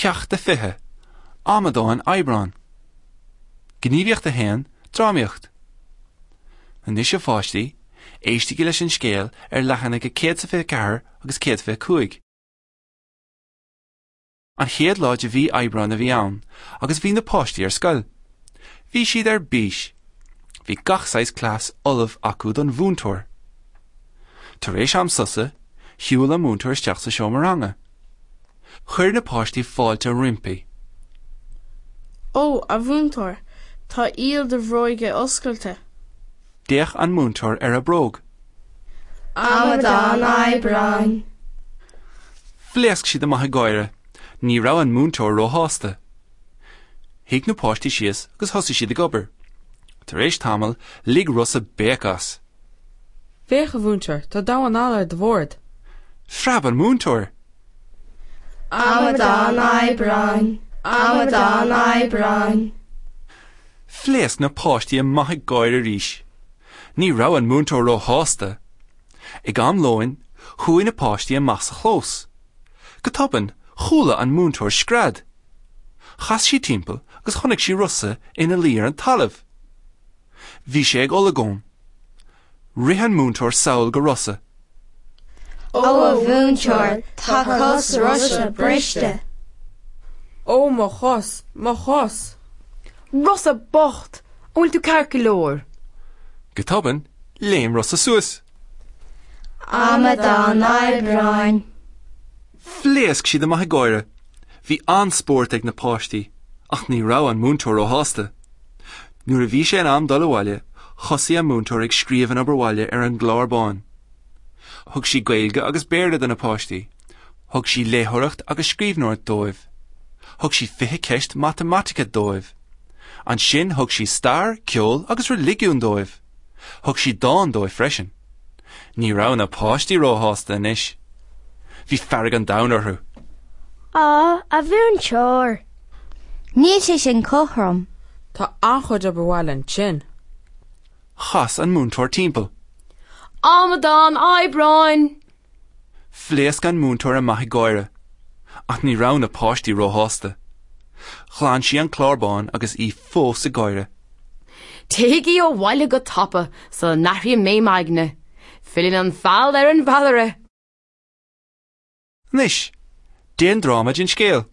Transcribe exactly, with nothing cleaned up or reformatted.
ceach de fithe, Amadáin Eibreán. Gníomhaíocht a hain, drámaíocht. An níos a fáistí, éistigh leis an scéal ar lechanna go céad sa fithe ceathair agus céad fithe cúig. An chéad láid a bhí Eibreán a bhí ann, agus bhí na páistí ar scoil. Bhí siad ar bís. Bhí gach sais clás olamh acu don bhúntóir. Tar éis am susa, hiúil an múntóir isteach sa seomar Chuir na páistí fáilte rimpi. Ó, a bhúntóir, tá iad de bhróige oscailte. Déach an múntóir ar a bróg. Amadáin Eibreán. Phléasc siad amach gáire, ní rá an múntóir ro hásta. Hiag na páistí síos agus thosaigh siad a gobar. Tar éis tamil, lig rusa béchas. Féach a bhúntóir, tá dá an ála de bhórd. Freab an múntóir. Amadáin Eibreán. Amadáin Eibreán. Phléasc na páistí amach gáire ríis. Ní rá an múntóir ro hásta. Ag am lóin, chuaigh na páistí amach sa chlós. Go tobann, chúla an múntóir scrad. Chas sí timpeall agus chonaic sí rusa ina líar an talamh. Bhí sé ag olagón. Rithe an múntóir samhail go rusa. Ó a bhúntóir, tá cos rusa briste. Ó má chos, má chos. Rusa bocht, bhfuil tú carca leor. Go tobann, léim rusa suas. Amadáin Eibreán. Phléasc siad amach gáire. Bhí anspórt ag na páistí, ach ní rá an múntóir ó hásta. Nuair a bhí sé an am dul abhaile, chosaí an múntóir ag scríomhan ab abhaile ar an glár bán. Thug sí gaeilge agus béarla den na páistí. Thug sí léthireacht agus scríbhneoirt dóibh. Thug sí fiche ceist matematica dóibh. An sin thug sí star, ceol agus religiún dóibh. Thug sí dán dóibh freisin. Ní rá na páistí ró hásta inis. Bhí fearg an dán orthu. Á, a bhúntóir. Ní sé sin cothrom. Tá anchuid ab bhhail an sin. Chas an múntóir timpeall. Amadáin Eibreán. Phléasc an múntóir amach gáire, ach ní rá na páistí ró hásta. Chláán sí an clárbán agus í fós a gáire. Téigi ó bhaile go tapa sa nathrí mé maigna. Fillin an fáil ar an bhalare. Nis, déan drámaid in scéal.